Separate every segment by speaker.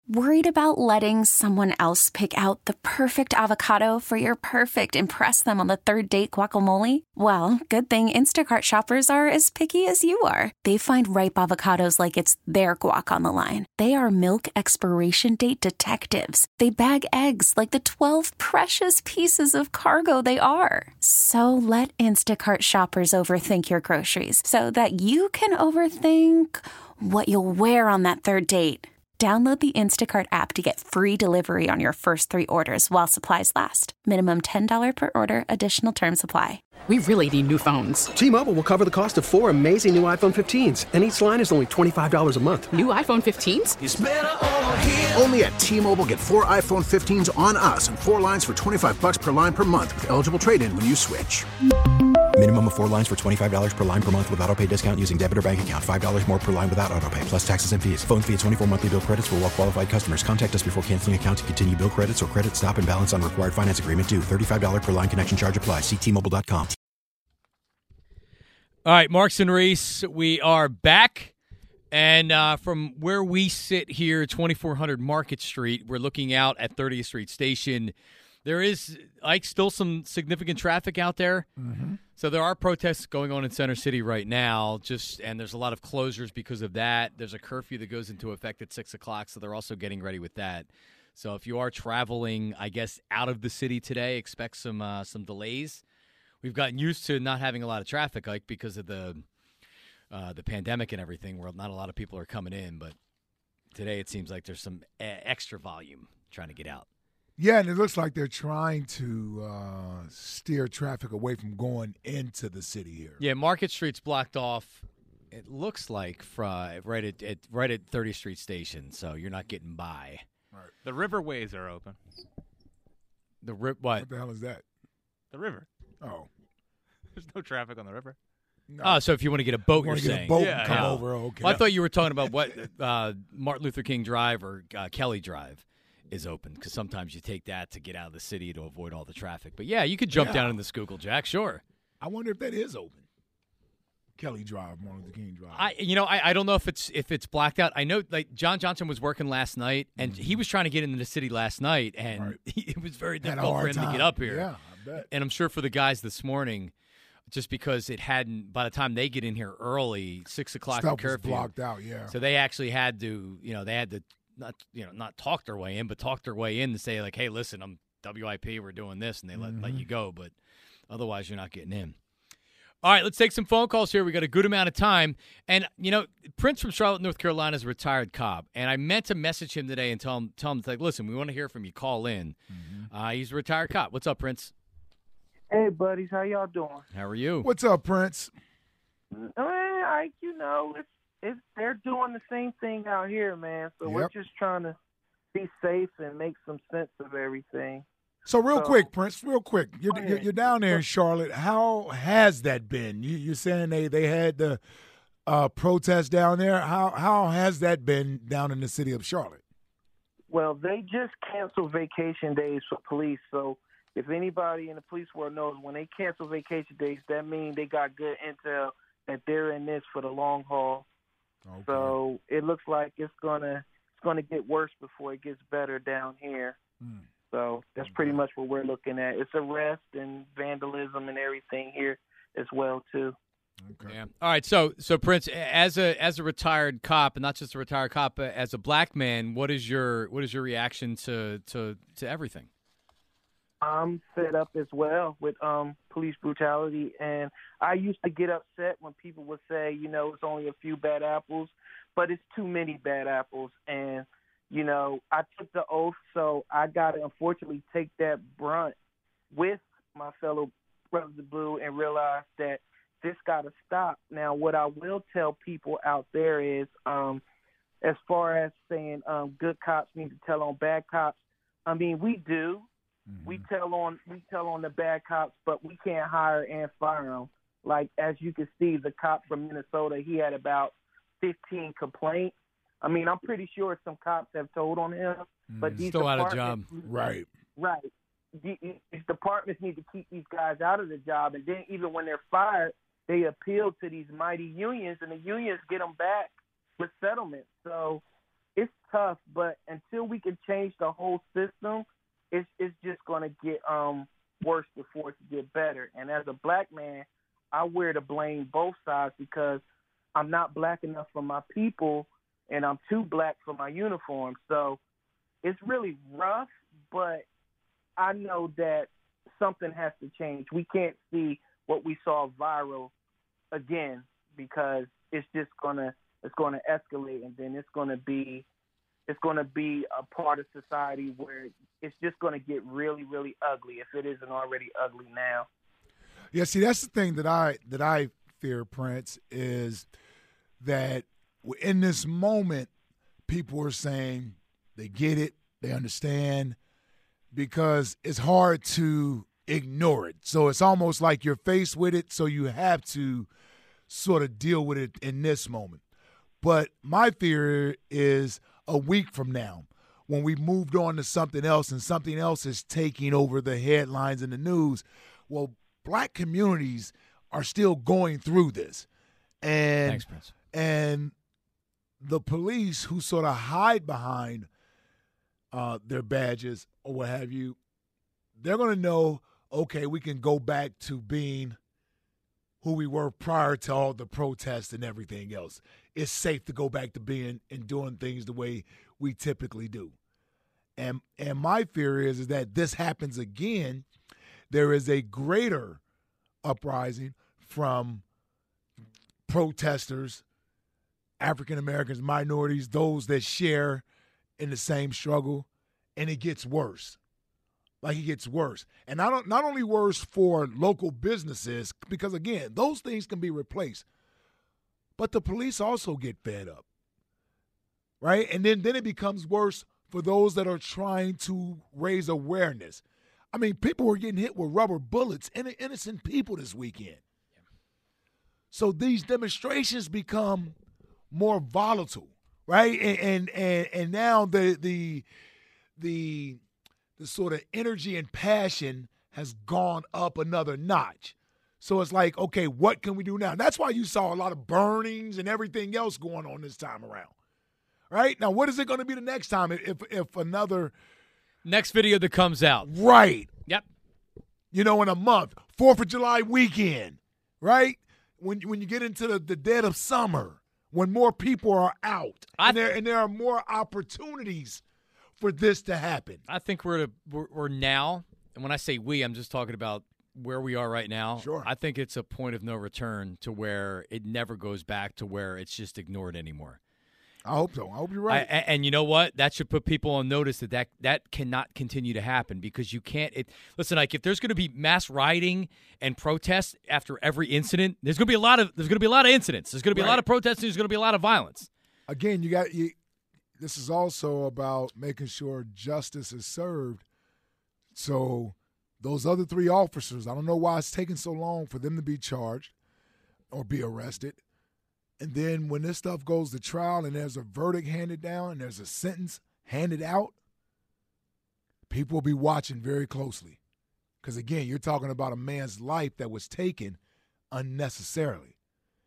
Speaker 1: Worried about letting someone else pick out the perfect avocado for your perfect impress them on the third date guacamole? Well, good thing Instacart shoppers are as picky as you are. They find ripe avocados like it's their guac on the line. They are milk expiration date detectives. They bag eggs like the 12 precious pieces of cargo they are. So let Instacart shoppers overthink your groceries so that you can overthink what you'll wear on that third date. Download the Instacart app to get free delivery on your first 3 orders while supplies last. Minimum $10 per order. Additional terms apply.
Speaker 2: We really need new phones.
Speaker 3: T-Mobile will cover the cost of 4 amazing new iPhone 15s, and each line is only $25 a month.
Speaker 2: New iPhone 15s?
Speaker 4: It's better over here.
Speaker 5: Only at T-Mobile, get 4 iPhone 15s on us and 4 lines for $25 per line per month with eligible trade-in when you switch.
Speaker 6: Minimum of 4 lines for $25 per line per month with autopay discount using debit or bank account. $5 more per line without autopay, plus taxes and fees. Phone fee at 24 monthly bill credits for well-qualified customers. Contact us before canceling account to continue bill credits or credit stop and balance on required finance agreement due. $35 per line connection charge applies. See T-Mobile.com.
Speaker 7: All right, Marks and Reese, we are back. And from where we sit here, 2400 Market Street, we're looking out at 30th Street Station. There is, Ike, still some significant traffic out there.
Speaker 8: Mm-hmm.
Speaker 7: So there are protests going on in Center City right now, and there's a lot of closures because of that. There's a curfew that goes into effect at 6 o'clock, so they're also getting ready with that. So if you are traveling, I guess, out of the city today, expect some delays. We've gotten used to not having a lot of traffic, Ike, because of the pandemic and everything, where not a lot of people are coming in. But today it seems like there's some extra volume trying to get out.
Speaker 8: Yeah, and it looks like they're trying to steer traffic away from going into the city here.
Speaker 7: Yeah, Market Street's blocked off. It looks like right at 30th Street Station, so you're not getting by.
Speaker 8: Right.
Speaker 9: The riverways are open.
Speaker 7: What?
Speaker 8: What the hell is that?
Speaker 9: The river.
Speaker 8: Oh.
Speaker 9: There's no traffic on the river.
Speaker 8: No.
Speaker 7: Oh, so if you want to get a boat, you're
Speaker 8: get
Speaker 7: saying.
Speaker 8: a boat
Speaker 9: Yeah,
Speaker 8: and come
Speaker 9: yeah.
Speaker 8: over. Okay.
Speaker 7: Well, I thought you were talking about what Martin Luther King Drive or Kelly Drive is open, because sometimes you take that to get out of the city to avoid all the traffic. But, yeah, you could jump down in the Schuylkill Jack, sure.
Speaker 8: I wonder if that is open. Kelly Drive, Martin Luther King Drive.
Speaker 7: I don't know if it's blacked out. I know, like, John Johnson was working last night, and he was trying to get into the city last night, and it was very difficult for him to get up here.
Speaker 8: Yeah, I bet.
Speaker 7: And I'm sure for the guys this morning, just because it hadn't, by the time they get in here early, 6 o'clock
Speaker 8: Stuff
Speaker 7: curfew.
Speaker 8: was blocked out, yeah.
Speaker 7: So they actually had to, not talk their way in, but talk their way in to say, like, hey, listen, I'm WIP, we're doing this, and they let you go. But otherwise, you're not getting in. All right, let's take some phone calls here. We got a good amount of time. And, Prince from Charlotte, North Carolina is a retired cop. And I meant to message him today and tell him, like, listen, we want to hear from you. Call in. He's a retired cop. What's up, Prince?
Speaker 10: Hey, buddies. How y'all doing?
Speaker 7: How are you?
Speaker 8: What's up, Prince?
Speaker 10: They're doing the same thing out here, man. So we're just trying to be safe and make some sense of everything.
Speaker 8: So quick, Prince, you're down there in Charlotte. How has that been? You're saying they had the protest down there. How has that been down in the city of Charlotte?
Speaker 10: Well, they just canceled vacation days for police. So if anybody in the police world knows, when they cancel vacation days, that means they got good intel that they're in this for the long haul. Okay. So it looks like it's gonna get worse before it gets better down here. So that's pretty much what we're looking at. It's arrest and vandalism and everything here as well too.
Speaker 7: Okay. Yeah. All right. So Prince, as a retired cop, and not just a retired cop, but as a black man, what is your reaction to everything?
Speaker 10: I'm fed up as well with police brutality, and I used to get upset when people would say, it's only a few bad apples, but it's too many bad apples. And I took the oath, so I got to unfortunately take that brunt with my fellow brothers of blue and realize that this got to stop. Now, what I will tell people out there is, as far as saying good cops need to tell on bad cops, I mean, we do. Mm-hmm. We tell on the bad cops, but we can't hire and fire them. Like, as you can see, the cop from Minnesota, he had about 15 complaints. I mean, I'm pretty sure some cops have told on him, but these
Speaker 7: still out of job.
Speaker 8: Right.
Speaker 10: These departments need to keep these guys out of the job, and then even when they're fired, they appeal to these mighty unions, and the unions get them back with settlements. So it's tough, but until we can change the whole system, it's just going to get worse before it can get better. And as a black man, I wear to blame both sides because I'm not black enough for my people, and I'm too black for my uniform. So it's really rough, but I know that something has to change. We can't see what we saw viral again because it's just gonna escalate, and then it's gonna be a part of society where it's just gonna get really, really ugly if it isn't already ugly now.
Speaker 8: Yeah, see, that's the thing that I fear, Prince, is that in this moment, people are saying they get it, they understand, because it's hard to ignore it. So it's almost like you're faced with it, so you have to sort of deal with it in this moment. But my fear is a week from now, when we moved on to something else and something else is taking over the headlines and the news, well, black communities are still going through this. And,
Speaker 7: Thanks, Prince.
Speaker 8: And the police who sort of hide behind their badges or what have you, they're going to know, okay, we can go back to being who we were prior to all the protests and everything else. It's safe to go back to being and doing things the way we typically do. And my fear is that this happens again. There is a greater uprising from protesters, African Americans, minorities, those that share in the same struggle, and it gets worse. Like, it gets worse. And not only worse for local businesses, because, again, those things can be replaced, but the police also get fed up, right? And then it becomes worse for those that are trying to raise awareness. I mean, people were getting hit with rubber bullets, innocent people this weekend. So these demonstrations become more volatile, right? And now the sort of energy and passion has gone up another notch. So it's like, okay, what can we do now? That's why you saw a lot of burnings and everything else going on this time around, right? Now, what is it going to be the next time if another
Speaker 7: next video that comes out?
Speaker 8: Right.
Speaker 7: Yep.
Speaker 8: You know, in a month, 4th of July weekend, right? When you get into the dead of summer, when more people are out, and there are more opportunities for this to happen.
Speaker 7: I think we're now, and when I say we, I'm just talking about where we are right now.
Speaker 8: Sure.
Speaker 7: I think it's a point of no return to where it never goes back to where it's just ignored anymore.
Speaker 8: I hope so. I hope you're right.
Speaker 7: And you know what? That should put people on notice that cannot continue to happen, because you can't. Listen, like, if there's going to be mass rioting and protests after every incident, there's going to be a lot of incidents. There's going to be a lot of protests. There's going to be a lot of violence.
Speaker 8: Again, this is also about making sure justice is served. So those other 3 officers, I don't know why it's taking so long for them to be charged or be arrested. And then when this stuff goes to trial and there's a verdict handed down and there's a sentence handed out, people will be watching very closely. Because, again, you're talking about a man's life that was taken unnecessarily.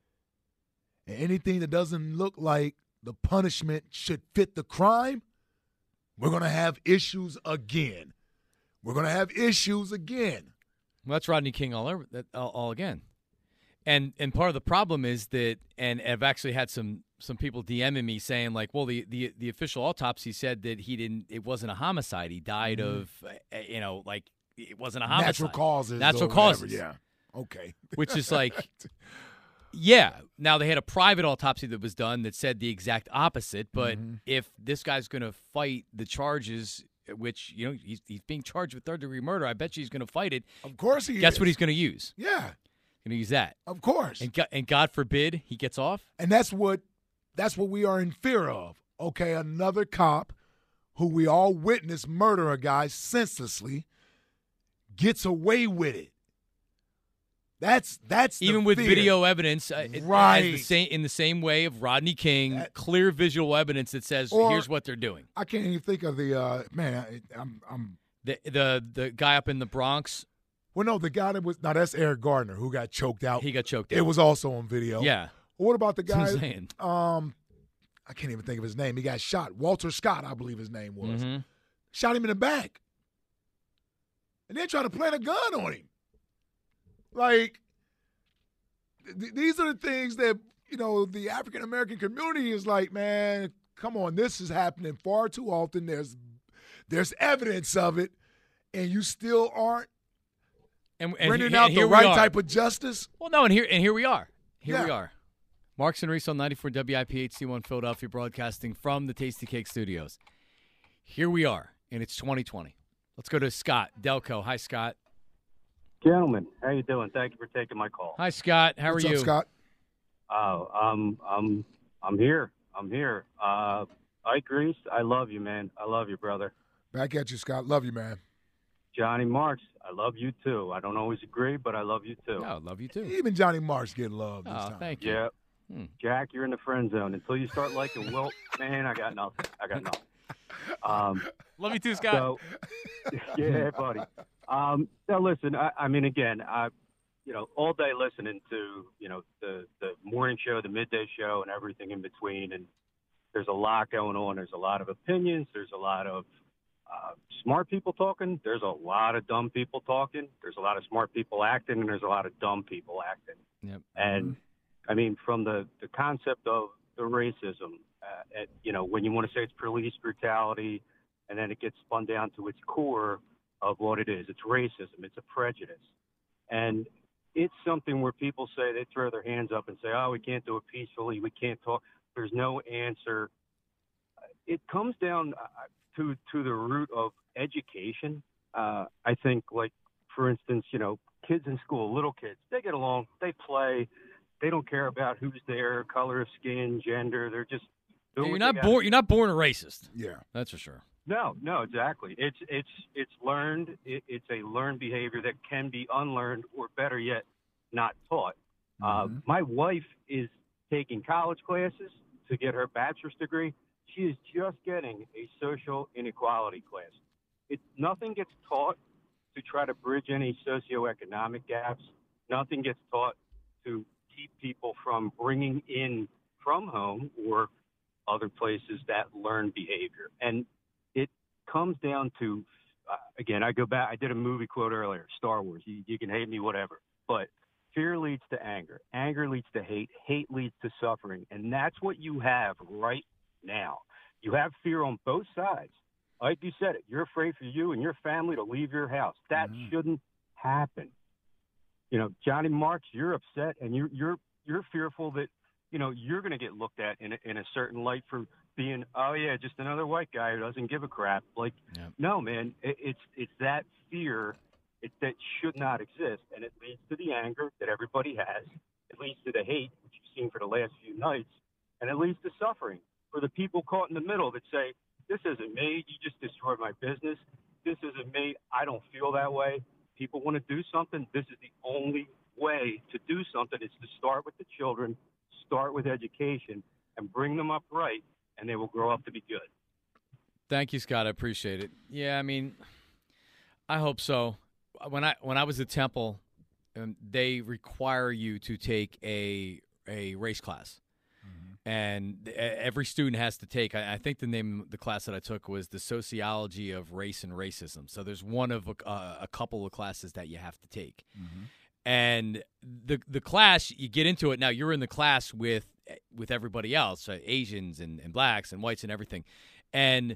Speaker 8: And anything that doesn't look like the punishment should fit the crime, we're going to have issues again. We're going to have issues again.
Speaker 7: Well, that's Rodney King all again. And part of the problem is that, and I've actually had some people DMing me saying, like, well, the official autopsy said that it wasn't a homicide. He died of, like, it wasn't a homicide.
Speaker 8: Natural causes.
Speaker 7: Whatever,
Speaker 8: yeah. Okay.
Speaker 7: Which is like, yeah. Now, they had a private autopsy that was done that said the exact opposite. But if this guy's going to fight the charges, which, he's being charged with third-degree murder, I bet you he's going to fight it.
Speaker 8: Of course he is.
Speaker 7: Guess what he's going to use?
Speaker 8: Yeah.
Speaker 7: Going to use that.
Speaker 8: Of course.
Speaker 7: And God forbid he gets off.
Speaker 8: And that's what we are in fear of. Okay, another cop who we all witnessed murder a guy senselessly gets away with it. That's
Speaker 7: even with
Speaker 8: fear.
Speaker 7: video evidence,
Speaker 8: right?
Speaker 7: In the same way of Rodney King, clear visual evidence that says here's what they're doing.
Speaker 8: I can't even think of the
Speaker 7: the guy up in the Bronx.
Speaker 8: Well, no, the guy that's Eric Gardner who got choked out.
Speaker 7: He got choked out.
Speaker 8: It was also on video.
Speaker 7: Yeah.
Speaker 8: What about the guy?
Speaker 7: That's what I'm saying.
Speaker 8: I can't even think of his name. He got shot. Walter Scott, I believe his name was.
Speaker 7: Mm-hmm.
Speaker 8: Shot him in the back. And then tried to plant a gun on him. Like, these are the things that, the African-American community is like, man, come on, this is happening far too often. There's evidence of it, and you still aren't rendering out the right type of justice.
Speaker 7: Well, no, and here we are. Here we
Speaker 8: Yeah.
Speaker 7: are. Marks and Reese on 94 WIPHC1 Philadelphia, broadcasting from the Tasty Cake Studios. Here we are, and it's 2020. Let's go to Scott Delco. Hi, Scott.
Speaker 4: Gentlemen, how you doing? Thank you for taking my call.
Speaker 7: Hi, Scott. How
Speaker 8: What's
Speaker 7: are you?
Speaker 8: up, Scott?
Speaker 4: Oh, I'm here. Ike Reese, I love you, man. I love you, brother.
Speaker 8: Back at you, Scott. Love you, man.
Speaker 4: Johnny Marks, I love you too. I don't always agree, but I love you too.
Speaker 7: No, I love you too.
Speaker 8: Even Johnny Marks getting love this
Speaker 7: Oh,
Speaker 8: time.
Speaker 7: thank you.
Speaker 4: Yeah.
Speaker 7: Hmm.
Speaker 4: Jack, you're in the friend zone. Until you start liking Wilt, man, I got nothing.
Speaker 9: Love you too, Scott.
Speaker 4: So, yeah, buddy. Now listen, I mean, again, all day listening to, the morning show, the midday show, and everything in between. And there's a lot going on. There's a lot of opinions. There's a lot of smart people talking. There's a lot of dumb people talking. There's a lot of smart people acting, and there's a lot of dumb people acting.
Speaker 7: Yep.
Speaker 4: And I mean, from the concept of the racism, when you want to say it's police brutality, and then it gets spun down to its core of what it is. It's racism. It's a prejudice. And it's something where people say, they throw their hands up and say, oh, we can't do it peacefully. We can't talk. There's no answer. It comes down to the root of education. I think, like, for instance, kids in school, little kids, they get along, they play, they don't care about who's there, color of skin, gender. They're just doing
Speaker 7: You're not born a racist.
Speaker 8: Yeah,
Speaker 7: that's for sure.
Speaker 4: No, exactly. It's learned. It's a learned behavior that can be unlearned, or better yet, not taught. My wife is taking college classes to get her bachelor's degree. She is just getting a social inequality class. Nothing gets taught to try to bridge any socioeconomic gaps. Nothing gets taught to keep people from bringing in from home or other places that learn behavior. And it comes down to, again, I go back, I did a movie quote earlier, Star Wars. You can hate me, whatever. But fear leads to anger. Anger leads to hate. Hate leads to suffering. And that's what you have right now. You have fear on both sides. Like you said it, you're afraid for you and your family to leave your house. That shouldn't happen. Johnny Marks, you're upset, and you're fearful that, you're going to get looked at in a certain light for being, oh yeah, just another white guy who doesn't give a crap. Like, no, man, it's that fear that should not exist, and it leads to the anger that everybody has. It leads to the hate, which you've seen for the last few nights, and it leads to suffering for the people caught in the middle that say, this isn't me, you just destroyed my business. This isn't me, I don't feel that way. People want to do something. This is the only way to do something, is to start with the children, start with education, and bring them up right, and they will grow up to be good.
Speaker 7: Thank you, Scott. I appreciate it. Yeah, I mean, I hope so. When I was at Temple, they require you to take a race class. And every student has to take, I think the name of the class that I took was the Sociology of Race and Racism. So there's one of a couple of classes that you have to take. And the class, you get into it. Now, you're in the class with everybody else, Asians and blacks and whites and everything. And,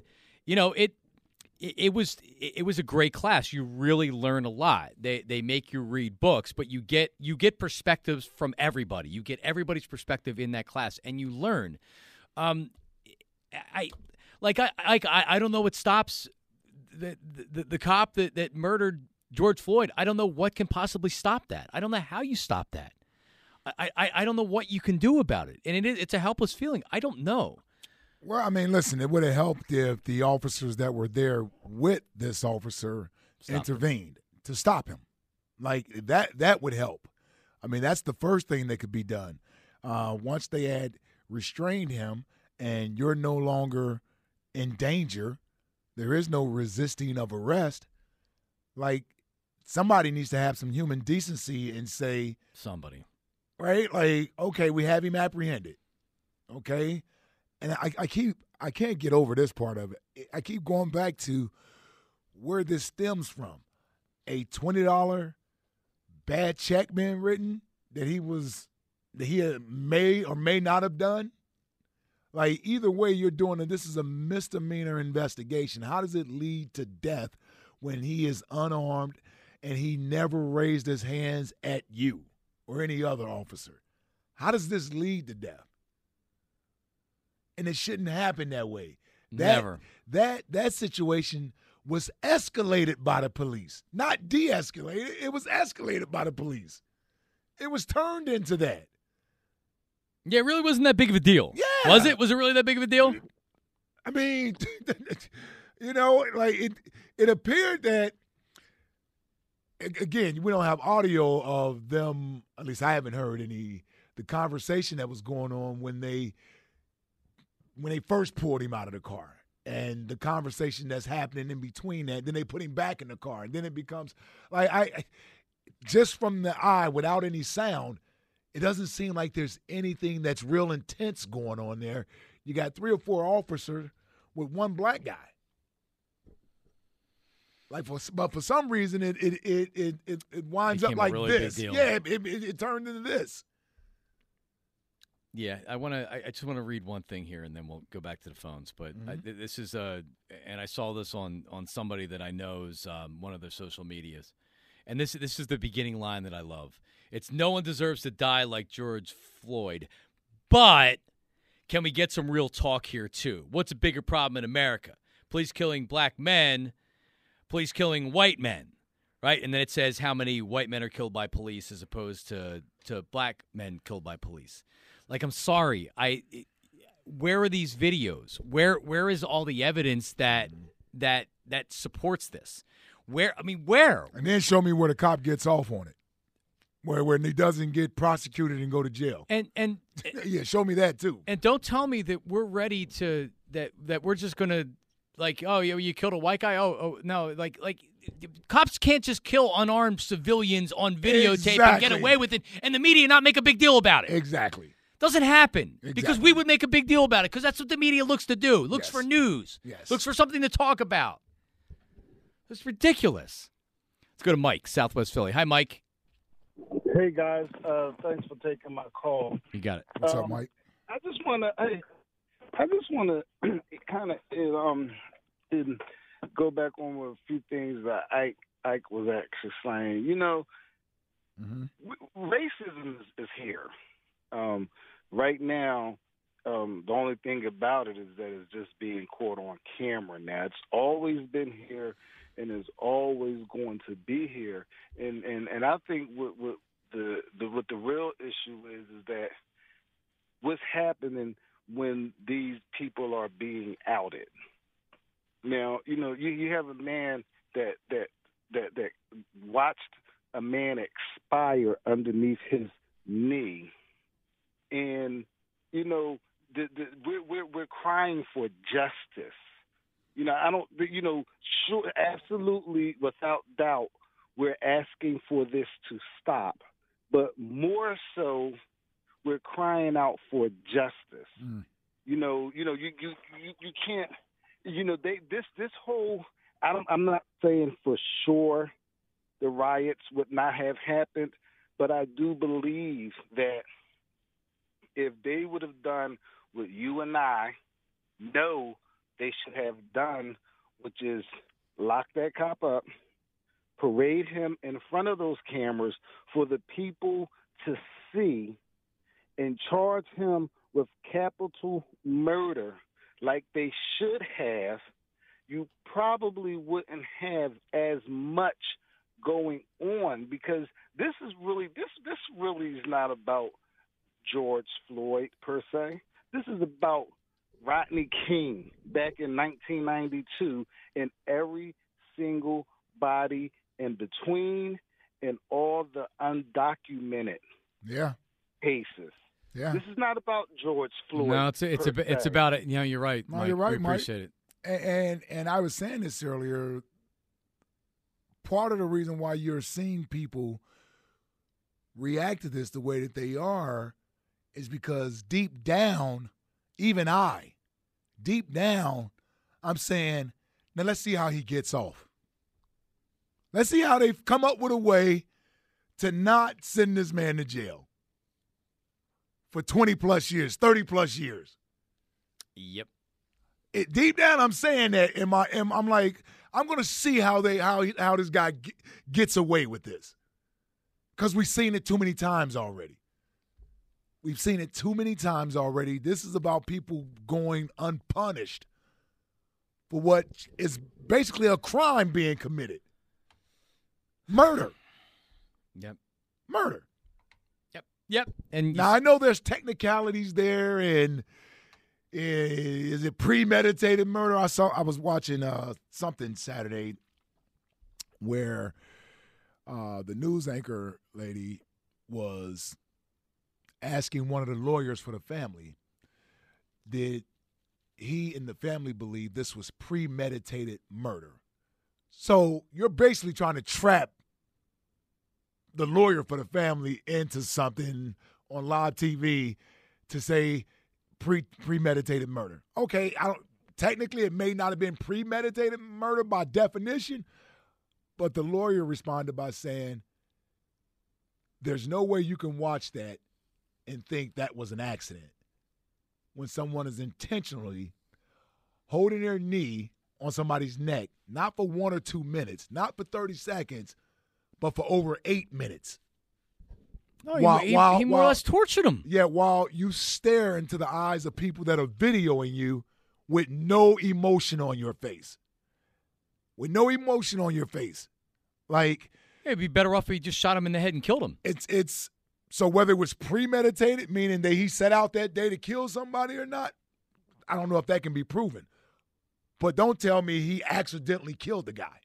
Speaker 7: it was a great class. You really learn a lot. They make you read books, but you get perspectives from everybody. You get everybody's perspective in that class, and you learn. I don't know what stops the cop that murdered George Floyd. I don't know what can possibly stop that. I don't know how you stop that. I don't know what you can do about it, and it's a helpless feeling. I don't know.
Speaker 8: Well, I mean, listen, it would have helped if the officers that were there with this officer intervened to stop him. Like, that would help. I mean, that's the first thing that could be done. Once they had restrained him and you're no longer in danger, there is no resisting of arrest, like, somebody needs to have some human decency and say,
Speaker 7: somebody,
Speaker 8: right? Like, okay, we have him apprehended. Okay. and I can't get over this part of it. I keep going back to where this stems from. A $20 bad check being written that he may or may not have done. Like, either way you're doing it, this is a misdemeanor investigation. How does it lead to death when he is unarmed and he never raised his hands at you or any other officer? How does this lead to death? And it shouldn't happen that way.
Speaker 7: Never.
Speaker 8: That situation was escalated by the police, not de-escalated. It was escalated by the police. It was turned into that.
Speaker 7: Yeah, it really wasn't that big of a deal.
Speaker 8: Yeah.
Speaker 7: Was it? Was it really that big of a deal?
Speaker 8: I mean, like it appeared that, again, we don't have audio of them, at least I haven't heard the conversation that was going on when they first pulled him out of the car. And the conversation that's happening in between that, then they put him back in the car. And then it becomes, like, I just from the eye, without any sound, it doesn't seem like there's anything that's real intense going on there. You got 3 or 4 officers with one black guy. But for some reason, it winds up like
Speaker 7: really
Speaker 8: this.
Speaker 7: Big deal.
Speaker 8: Yeah, it turned into this.
Speaker 7: Yeah, I just want to read one thing here, and then we'll go back to the phones. But this is and I saw this on somebody that I know's one of their social medias, and this is the beginning line that I love. It's no one deserves to die like George Floyd, but can we get some real talk here too? What's a bigger problem in America? Police killing black men, police killing white men, right? And then it says how many white men are killed by police as opposed to black men killed by police. Like, I'm sorry, where are these videos? Where is all the evidence that supports this? Where?
Speaker 8: And then show me where the cop gets off on it, where he doesn't get prosecuted and go to jail.
Speaker 7: And
Speaker 8: yeah, show me that too.
Speaker 7: And don't tell me that we're ready to that we're just gonna, like, oh, you killed a white guy. Oh no, like cops can't just kill unarmed civilians on videotape and get away with it, and the media not make a big deal about it.
Speaker 8: Exactly.
Speaker 7: Doesn't happen because we would make a big deal about it because that's what the media looks to do. Looks for news.
Speaker 8: Yes.
Speaker 7: Looks for something to talk about. It's ridiculous. Let's go to Mike, Southwest Philly. Hi, Mike.
Speaker 11: Hey, guys. Thanks for taking my call.
Speaker 7: You got it.
Speaker 8: What's up, Mike?
Speaker 11: I just want to kind of go back on a few things that Ike was actually saying. You know, racism is here. Right now, the only thing about it is that it's just being caught on camera now. It's always been here and is always going to be here. And I think what the real issue is that what's happening when these people are being outed. Now, you know, you have a man that watched a man expire underneath his knee. And, you know, we're crying for justice. You know, I don't, you know, sure, absolutely, without doubt, we're asking for this to stop. But more so, we're crying out for justice. You know, you can't, you know, this whole, I'm not saying for sure the riots would not have happened, but I do believe that if they would have done what you and I know they should have done, which is lock that cop up, parade him in front of those cameras for the people to see, and charge him with capital murder like they should have, you probably wouldn't have as much going on, because this really is not about George Floyd per se. This is about Rodney King back in 1992 and every single body in between and all the undocumented cases.
Speaker 8: Yeah.
Speaker 11: This is not about George Floyd.
Speaker 7: No, it's about it. You know, you're right.
Speaker 8: No,
Speaker 7: Mike.
Speaker 8: you're right,
Speaker 7: we appreciate
Speaker 8: Mike.
Speaker 7: it.
Speaker 8: And I was saying this earlier. Part of the reason why you're seeing people react to this the way that they are is because deep down, even I deep down, I'm saying, now let's see how he gets off. Let's see how they've come up with a way to not send this man to jail for 20-plus years, 30-plus years.
Speaker 7: Yep.
Speaker 8: Deep down, I'm saying that. I'm like, I'm going to see how this guy gets away with this, because we've seen it too many times already. We've seen it too many times already. This is about people going unpunished for what is basically a crime being committed. Murder.
Speaker 7: Yep.
Speaker 8: Murder.
Speaker 7: Yep. And
Speaker 8: now I know there's technicalities there, and is it premeditated murder? I was watching something Saturday where the news anchor lady was asking one of the lawyers for the family, did he and the family believe this was premeditated murder? So you're basically trying to trap the lawyer for the family into something on live TV to say premeditated murder. Okay, technically it may not have been premeditated murder by definition, but the lawyer responded by saying, there's no way you can watch that and think that was an accident when someone is intentionally holding their knee on somebody's neck, not for 1 or 2 minutes, not for 30 seconds, but for over 8 minutes.
Speaker 7: No, he more or less tortured him.
Speaker 8: Yeah, while you stare into the eyes of people that are videoing you with no emotion on your face. With no emotion on your face. Like,
Speaker 7: it'd be better off if he just shot him in the head and killed him.
Speaker 8: It's so whether it was premeditated, meaning that he set out that day to kill somebody or not, I don't know if that can be proven. But don't tell me he accidentally killed the guy.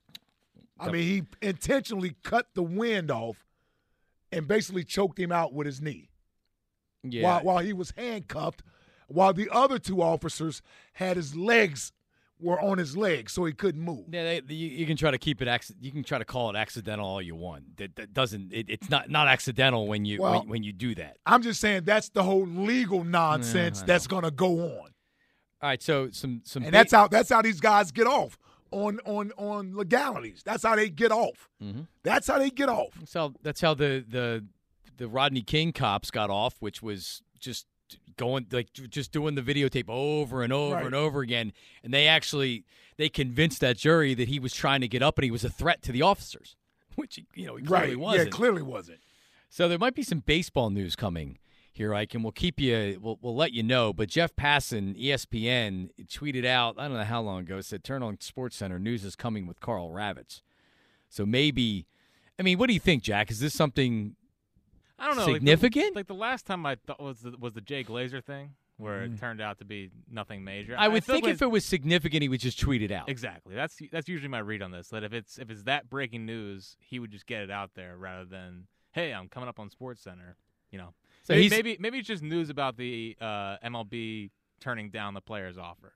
Speaker 8: I mean, he intentionally cut the wind off and basically choked him out with his knee.
Speaker 7: Yeah.
Speaker 8: While he was handcuffed, while the other 2 officers had his legs were on his legs, so he couldn't move.
Speaker 7: Yeah, you can try to keep it. You can try to call it accidental all you want. That doesn't. It's not accidental when you when you do that.
Speaker 8: I'm just saying that's the whole legal nonsense that's going to go on.
Speaker 7: All right, so some
Speaker 8: and that's how these guys get off on legalities. That's how they get off.
Speaker 7: Mm-hmm.
Speaker 8: That's how they get off.
Speaker 7: That's how the Rodney King cops got off, which was just doing the videotape over and over and over again, and they convinced that jury that he was trying to get up and he was a threat to the officers, which he clearly wasn't.
Speaker 8: Yeah, clearly wasn't.
Speaker 7: So there might be some baseball news coming here, Ike, and we'll let you know. But Jeff Passan, ESPN, tweeted out, I don't know how long ago, said, turn on SportsCenter, news is coming with Karl Ravitz. So maybe, I mean, what do you think, Jack? Is this something
Speaker 9: I don't know,
Speaker 7: significant?
Speaker 9: Like the last time I thought was the Jay Glazer thing, where it turned out to be nothing major.
Speaker 7: I would think if it was significant, he would just tweet it out.
Speaker 9: Exactly. That's usually my read on this. That if it's that breaking news, he would just get it out there rather than, hey, I'm coming up on SportsCenter. You know. So maybe it's just news about the MLB turning down the player's offer.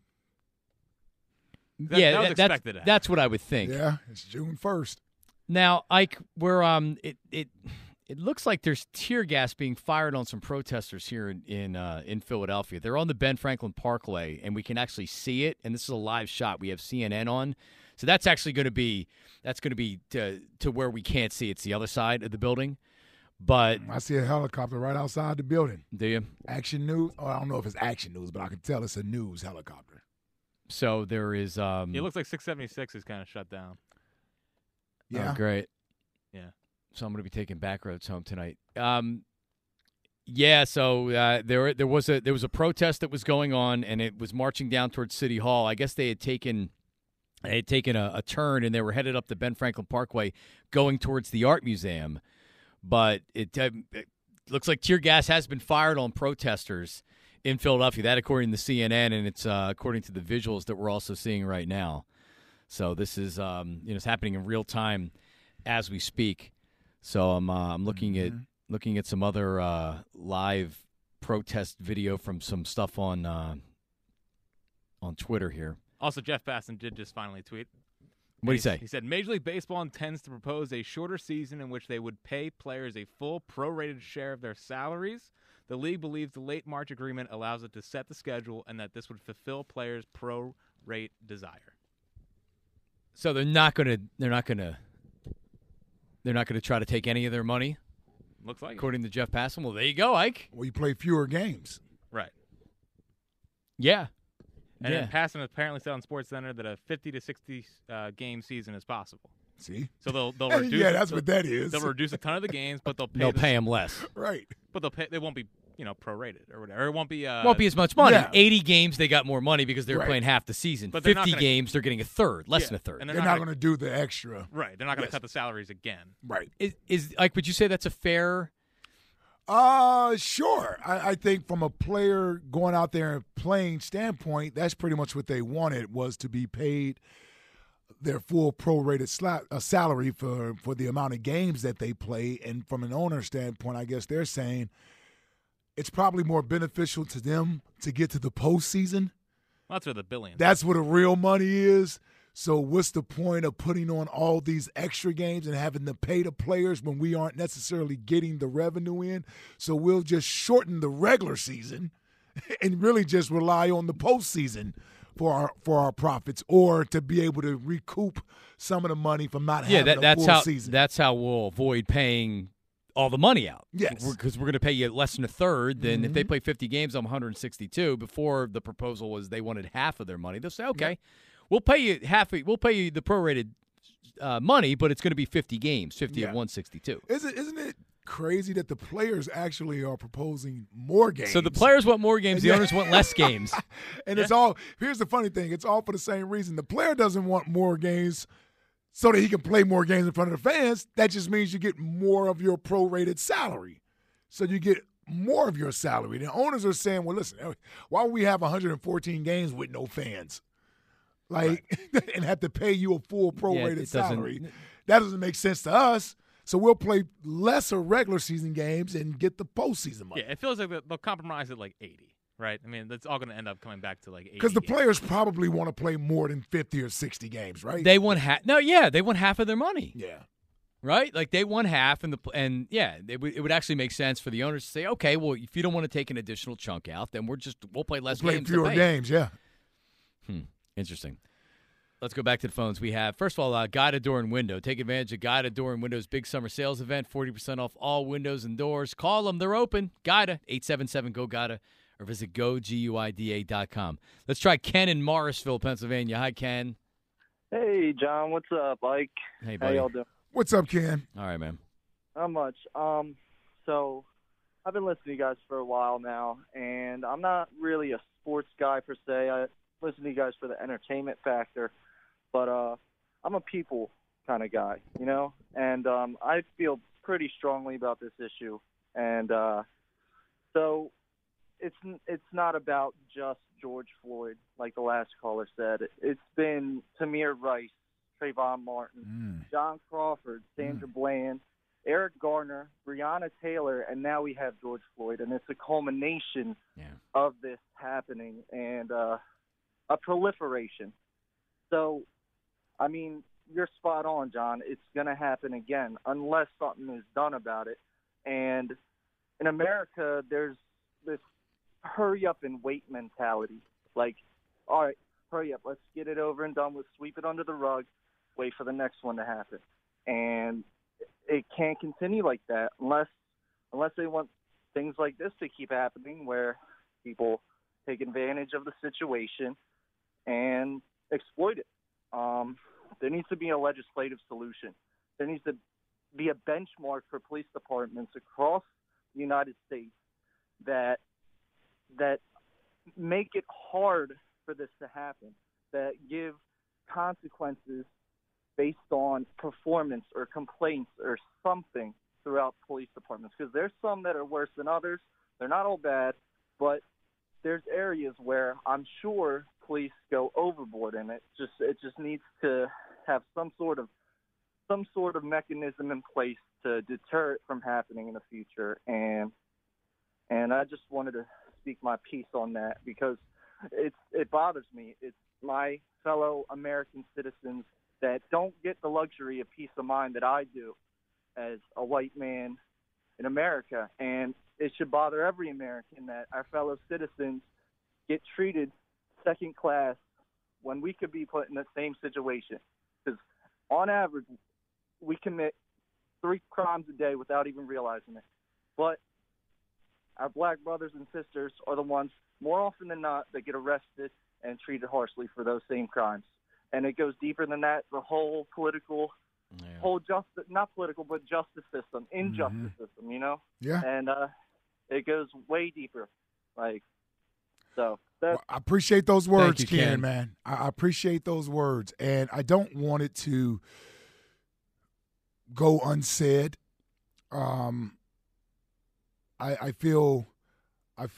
Speaker 7: That's what I would think.
Speaker 8: Yeah, it's June 1st.
Speaker 7: Now, Ike, we're it looks like there's tear gas being fired on some protesters here in Philadelphia. They're on the Ben Franklin Parkway, and we can actually see it. And this is a live shot. We have CNN on, so that's actually going to be to where we can't see. It's the other side of the building. But
Speaker 8: I see a helicopter right outside the building.
Speaker 7: Do you?
Speaker 8: Action News. Oh, I don't know if it's Action News, but I can tell it's a news helicopter.
Speaker 7: So there is.
Speaker 9: It looks like 676 is kind of shut down.
Speaker 8: Yeah.
Speaker 7: Oh, great.
Speaker 9: Yeah.
Speaker 7: So I'm going to be taking back roads home tonight. Yeah. So there was a protest that was going on, and it was marching down towards City Hall. I guess they had taken a turn, and they were headed up the Ben Franklin Parkway, going towards the Art Museum. But it looks like tear gas has been fired on protesters in Philadelphia. That, according to CNN, and it's according to the visuals that we're also seeing right now. So this is it's happening in real time as we speak. So I'm looking at some other live protest video from some stuff on Twitter here.
Speaker 9: Also, Jeff Passan did just finally tweet.
Speaker 7: What did he say?
Speaker 9: He said, Major League Baseball intends to propose a shorter season in which they would pay players a full prorated share of their salaries. The league believes the late March agreement allows it to set the schedule and that this would fulfill players' pro-rate desire.
Speaker 7: So they're not going to try to take any of their money?
Speaker 9: Looks like
Speaker 7: according to Jeff Passan. Well, there you go, Ike.
Speaker 8: Well, you play fewer games.
Speaker 9: Right.
Speaker 7: Yeah.
Speaker 9: And then Passan apparently said on SportsCenter that a 50 to 60 game season is possible.
Speaker 8: See?
Speaker 9: So they'll reduce.
Speaker 8: Yeah, that's what that is.
Speaker 9: They'll reduce a ton of the games, but they'll
Speaker 7: pay them less.
Speaker 8: Right.
Speaker 9: But they won't be prorated or whatever. It won't be
Speaker 7: as much money.
Speaker 8: Yeah.
Speaker 7: 80 games they got more money because they were playing half the season.
Speaker 9: But
Speaker 7: 50 games they're getting a third, less than a third.
Speaker 9: And
Speaker 8: they're not going to do the extra.
Speaker 9: Right. They're not going to cut the salaries again.
Speaker 8: Right.
Speaker 7: Is Ike? Would you say that's a fair?
Speaker 8: Sure. I think from a player going out there and playing standpoint, that's pretty much what they wanted, was to be paid their full prorated salary for the amount of games that they play. And from an owner standpoint, I guess they're saying it's probably more beneficial to them to get to the postseason.
Speaker 9: Well, that's where the billions.
Speaker 8: That's where the real money is. So what's the point of putting on all these extra games and having to pay the players when we aren't necessarily getting the revenue in? So we'll just shorten the regular season and really just rely on the postseason for our profits, or to be able to recoup some of the money from not having a full season.
Speaker 7: That's how we'll avoid paying all the money out.
Speaker 8: Yes.
Speaker 7: Because we're going to pay you less than a third. Then if they play 50 games, I'm 162. Before, the proposal was they wanted half of their money. They'll say, okay, we'll pay you half. We'll pay you the prorated money, but it's going to be 50 games, 50 of 162.
Speaker 8: Isn't it crazy that the players actually are proposing more games?
Speaker 7: So the players want more games, the owners want less games.
Speaker 8: And it's all, here's the funny thing, it's all for the same reason. The player doesn't want more games so that he can play more games in front of the fans. That just means you get more of your prorated salary. So you get more of your salary. The owners are saying, well, listen, why would we have 114 games with no fans? And have to pay you a full prorated salary. That doesn't make sense to us. So we'll play lesser regular season games and get the postseason money.
Speaker 9: Yeah, it feels like they'll compromise at 80, right? I mean, that's all going to end up coming back to 80.
Speaker 8: Because the players probably want to play more than 50 or 60 games, right?
Speaker 7: They want half. No, yeah, they want half of their money.
Speaker 8: Yeah.
Speaker 7: Right? Like they want half, it would actually make sense for the owners to say, okay, well, if you don't want to take an additional chunk out, then we'll play less games.
Speaker 8: Fewer games, yeah.
Speaker 7: Interesting. Let's go back to the phones. We have, first of all, Guida Door and Window. Take advantage of Guida Door and Window's big summer sales event, 40% off all windows and doors. Call them. They're open. Guida, 877-GO-GUIDA, or visit GoGuida.com. Let's try Ken in Morrisville, Pennsylvania. Hi, Ken.
Speaker 12: Hey, John. What's up, Ike?
Speaker 7: Hey, buddy.
Speaker 12: How y'all doing?
Speaker 8: What's up, Ken?
Speaker 7: All right, man.
Speaker 12: Not much. So I've been listening to you guys for a while now, and I'm not really a sports guy per se. I listen to you guys for the entertainment factor. But I'm a people kind of guy, and I feel pretty strongly about this issue. And so it's not about just George Floyd, like the last caller said. It's been Tamir Rice, Trayvon Martin, John Crawford, Sandra Bland, Eric Garner, Breonna Taylor, and now we have George Floyd. And it's a culmination of this happening and a proliferation. So, I mean, you're spot on, John. It's going to happen again unless something is done about it. And in America, there's this hurry up and wait mentality. Like, all right, hurry up. Let's get it over and done with. Sweep it under the rug. Wait for the next one to happen. And it can't continue like that unless they want things like this to keep happening, where people take advantage of the situation and exploit it. There needs to be a legislative solution. There needs to be a benchmark for police departments across the United States that make it hard for this to happen, that give consequences based on performance or complaints or something throughout police departments. Because there's some that are worse than others. They're not all bad, but there's areas where I'm sure police go overboard, and it just needs to have some sort of mechanism in place to deter it from happening in the future. And I just wanted to speak my piece on that because it bothers me. It's my fellow American citizens that don't get the luxury of peace of mind that I do as a white man in America, and it should bother every American that our fellow citizens get treated second class when we could be put in the same situation. Because on average, we commit 3 crimes a day without even realizing it. But our black brothers and sisters are the ones, more often than not, that get arrested and treated harshly for those same crimes. And it goes deeper than that. The whole political, whole justice, not political, but justice system, injustice system, you know?
Speaker 8: Yeah.
Speaker 12: And it goes way deeper. So that's,
Speaker 8: I appreciate those words,
Speaker 7: Thank you,
Speaker 8: Ken,
Speaker 7: Ken.
Speaker 8: man. I appreciate those words. And I don't want it to go unsaid. I feel a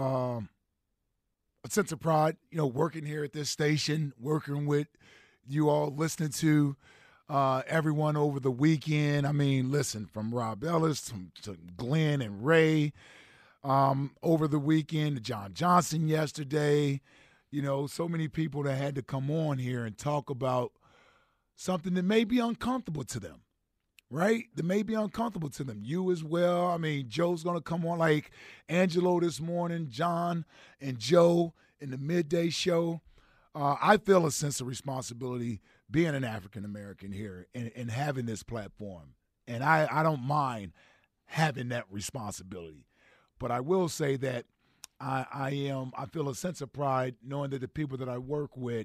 Speaker 8: sense of pride, working here at this station, working with you all, listening to everyone over the weekend. I mean, listen, from Rob Ellis to Glenn and Ray over the weekend, to John Johnson yesterday, so many people that had to come on here and talk about something that may be uncomfortable to them. Right? That may be uncomfortable to them. You as well. I mean, Joe's going to come on like Angelo this morning, John and Joe in the midday show. I feel a sense of responsibility being an African-American here and having this platform. And I don't mind having that responsibility. But I will say that I feel a sense of pride knowing that the people that I work with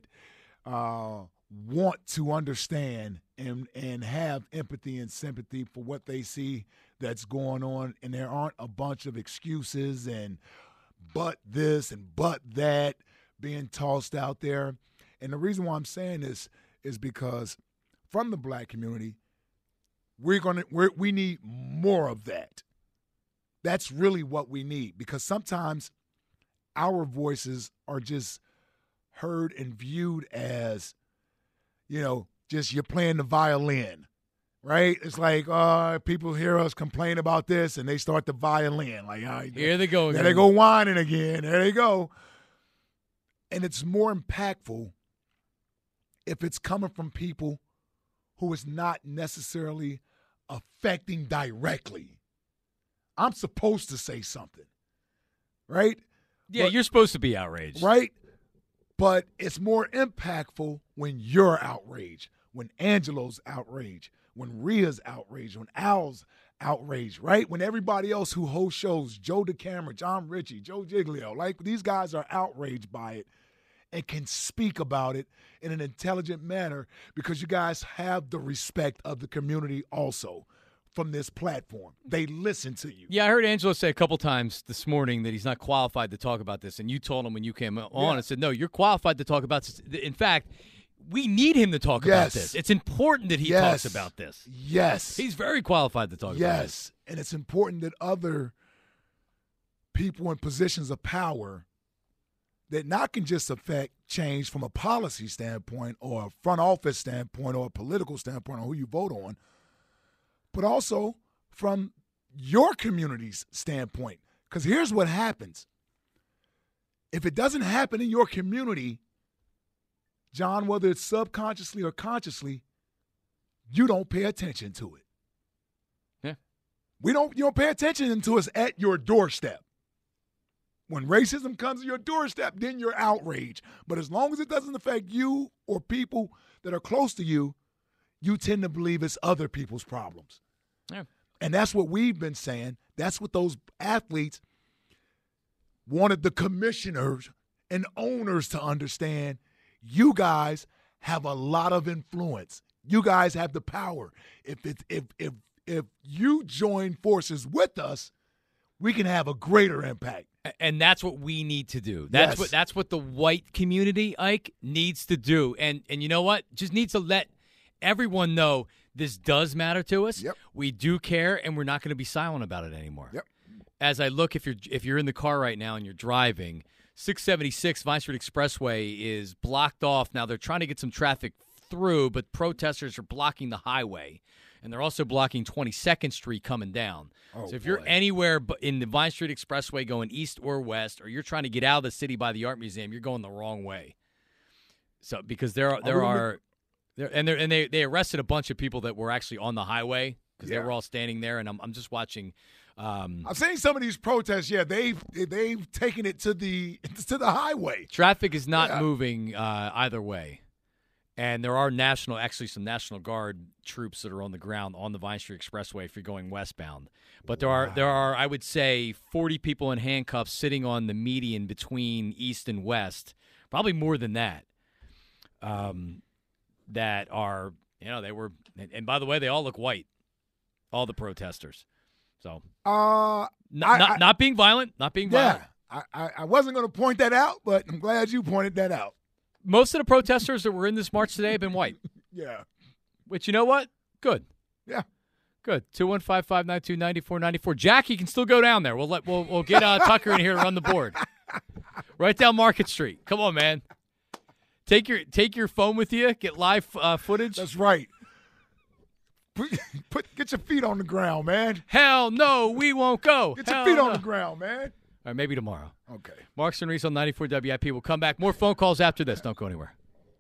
Speaker 8: want to understand and have empathy and sympathy for what they see that's going on, and there aren't a bunch of excuses and but this and but that being tossed out there. And the reason why I'm saying this is because from the black community, we need more of that. That's really what we need, because sometimes our voices are just heard and viewed as, just you're playing the violin, right? It's like people hear us complain about this and they start the violin. Like,
Speaker 7: here they go again.
Speaker 8: There they go whining again. There they go. And it's more impactful if it's coming from people who it's not necessarily affecting directly. I'm supposed to say something, right?
Speaker 7: Yeah, you're supposed to be outraged.
Speaker 8: Right? But it's more impactful when you're outraged, when Angelo's outraged, when Rhea's outraged, when Al's outraged, right? When everybody else who hosts shows, Joe DeCamera, John Ritchie, Joe Giglio, like these guys are outraged by it and can speak about it in an intelligent manner because you guys have the respect of the community also from this platform. They listen to you.
Speaker 7: Yeah, I heard Angelo say a couple times this morning that he's not qualified to talk about this, and you told him when you came on and said, no, you're qualified to talk about this. In fact, we need him to talk about this. It's important that he talks about this.
Speaker 8: Yes.
Speaker 7: He's very qualified to talk about this.
Speaker 8: Yes, and it's important that other people in positions of power that not can just affect change from a policy standpoint or a front office standpoint or a political standpoint on who you vote on, but also from your community's standpoint. Because here's what happens. If it doesn't happen in your community, John, whether it's subconsciously or consciously, you don't pay attention to it.
Speaker 7: Yeah.
Speaker 8: You don't pay attention to us at your doorstep. When racism comes to your doorstep, then you're outraged. But as long as it doesn't affect you or people that are close to you, you tend to believe it's other people's problems.
Speaker 7: Yeah.
Speaker 8: And that's what we've been saying. That's what those athletes wanted the commissioners and owners to understand. You guys have a lot of influence. You guys have the power. If you join forces with us, we can have a greater impact.
Speaker 7: And that's what we need to do. That's what the white community, Ike, needs to do. And you know what? Just needs to let everyone know this does matter to us.
Speaker 8: Yep.
Speaker 7: We do care, and we're not going to be silent about it anymore.
Speaker 8: Yep.
Speaker 7: As I look, if you're in the car right now and you're driving, 676 Vine Street Expressway is blocked off. Now they're trying to get some traffic through, but protesters are blocking the highway. And they're also blocking 22nd Street coming down. So if you're anywhere in the Vine Street Expressway going east or west, or you're trying to get out of the city by the Art Museum, you're going the wrong way. So because they arrested a bunch of people that were actually on the highway because they were all standing there. And I'm just watching
Speaker 8: I've seen some of these protests. Yeah, they've taken it to the highway.
Speaker 7: Traffic is not moving either way, and there are some National Guard troops that are on the ground on the Vine Street Expressway if you're going westbound. But there are I would say 40 people in handcuffs sitting on the median between east and west, probably more than that. That are they were, and by the way, they all look white, all the protesters. So, not being violent,
Speaker 8: violent. I wasn't going to point that out, but I'm glad you pointed that out.
Speaker 7: Most of the protesters that were in this march today have been white.
Speaker 8: Yeah.
Speaker 7: Which, you know what? Good.
Speaker 8: Yeah.
Speaker 7: Good. 215-592-9494. Jack, you can still go down there. We'll get Tucker in here to run the board. Right down Market Street. Come on, man. Take your phone with you. Get live footage.
Speaker 8: That's right. Get your feet on the ground, man.
Speaker 7: Hell no, we won't go.
Speaker 8: Get your feet on the ground, man.
Speaker 7: All right, maybe tomorrow.
Speaker 8: Okay.
Speaker 7: Marks and Reese on 94 WIP. We'll come back. More phone calls after this. Don't go anywhere.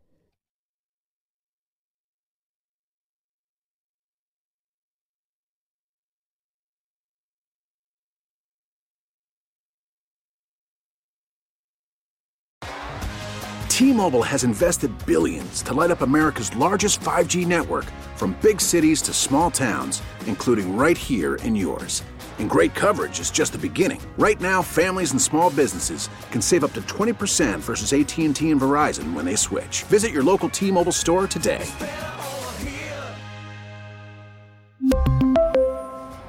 Speaker 5: T-Mobile has invested billions to light up America's largest 5G network, from big cities to small towns, including right here in yours. And great coverage is just the beginning. Right now, families and small businesses can save up to 20% versus AT&T and Verizon when they switch. Visit your local T-Mobile store today.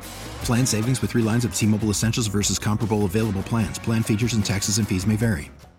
Speaker 6: Plan savings with 3 lines of T-Mobile Essentials versus comparable available plans. Plan features and taxes and fees may vary.